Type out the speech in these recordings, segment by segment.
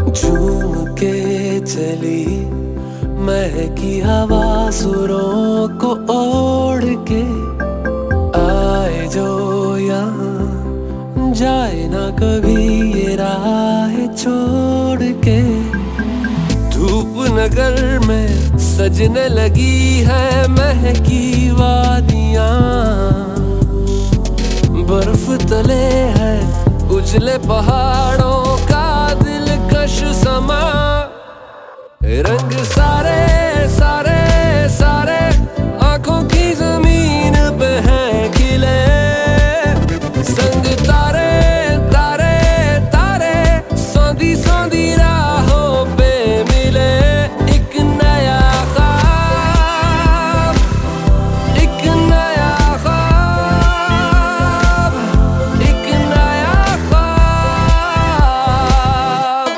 झूम के चली महकी हवा सुरों को ओढ़ के, आए जो यहाँ जाए ना कभी ये राह छोड़ के। धूप नगर में सजने लगी है महकी वादियाँ, बर्फ तले है उजले पहाड़ों का दिलकश समा। रंग सारे सारे सारे आंखों की जमीन पे हैं खिले, संग तारे तारे तारे सौंधी सौंधी राहों पे मिले। एक नया ख्वाब, एक नया ख्वाब, एक नया ख्वाब।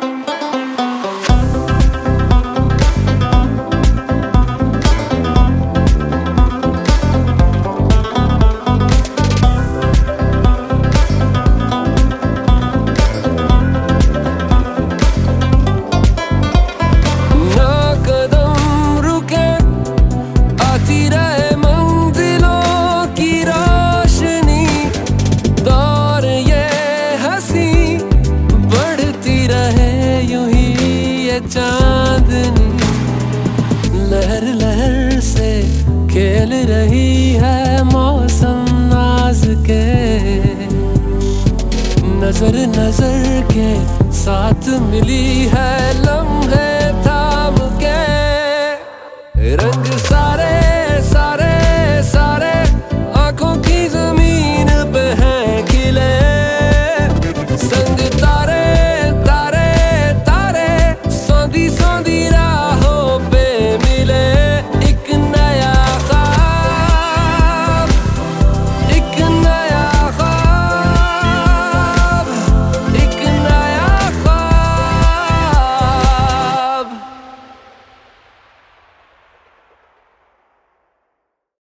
चांदनी लहर लहर से खेल रही है मौसम नाज के, नजर नजर के साथ मिली है लम्हे थाम के। रंग